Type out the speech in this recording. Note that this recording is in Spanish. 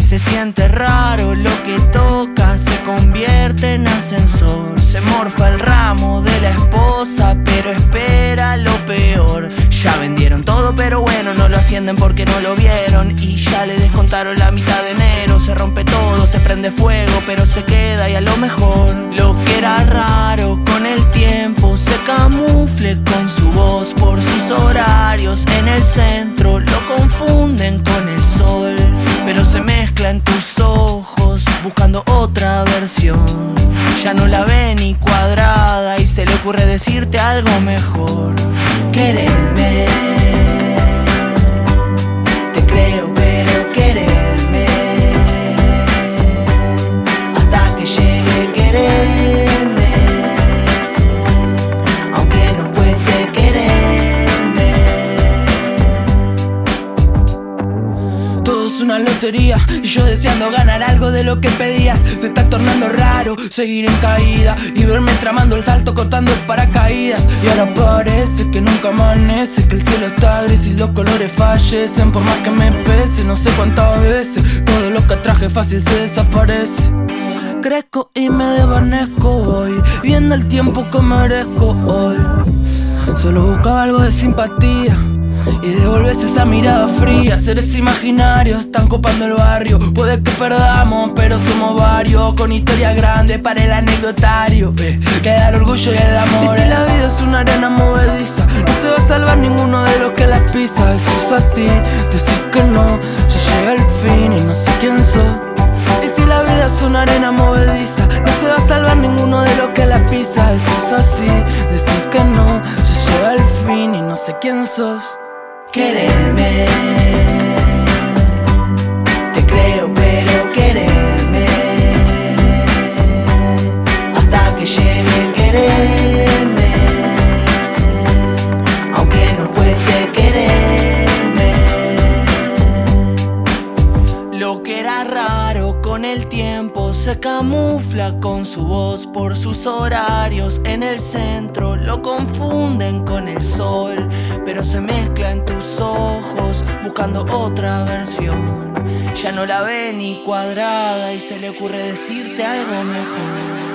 se siente raro, lo que toca se convierte en ascensor. Se morfa el ramo de la esposa, pero espera lo peor. Ya vendieron todo, pero bueno, no lo ascienden porque no lo vieron. Y ya le descontaron la mitad de enero. Se rompe todo, se prende fuego, pero se queda y a lo mejor lo que era raro con el tiempo se camufle con su voz. Por sus horarios en el centro lo confunden con el sol, pero se mezcla en tus ojos buscando otra versión. Ya no la ve ni cuadrada y se le ocurre decirte algo mejor. Quererme, te creo, pero quererme, hasta que llegue quererme, aunque nos cueste quererme. Todo es una lotería y yo deseando ganar algo de lo que pedías. Se está tornando raro seguir en caída y verme tramando el salto cortando el paracaídas. Y ahora parece que nunca amanece, que el cielo está gris y los colores fallecen. Por más que me pese, no sé cuántas veces todo lo que traje fácil se desaparece. Crezco y me desvanezco hoy, viendo el tiempo que merezco hoy. Solo buscaba algo de simpatía y devolves esa mirada fría. Seres imaginarios están copando el barrio. Puede que perdamos, pero somos varios, con historias grandes para el anecdotario. Queda el orgullo y el amor. Y si la vida es una arena movediza, no se va a salvar ninguno de los que la pisa. Eso es así, decir que no, ya llega el fin y no sé quién sos. Y si la vida es una arena movediza, no se va a salvar ninguno de los que la pisa. Eso es así, decir que no, ya llega el fin y no sé quién sos. Quererme, te creo, pero quererme, hasta que llegue quererme, aunque nos cueste quererme. Lo que era raro con el tiempo se camufla con su voz. Por sus horarios en el centro lo confunden con el sol, pero se mezcla en tus ojos buscando otra versión. Ya no la ve ni cuadrada y se le ocurre decirte algo mejor.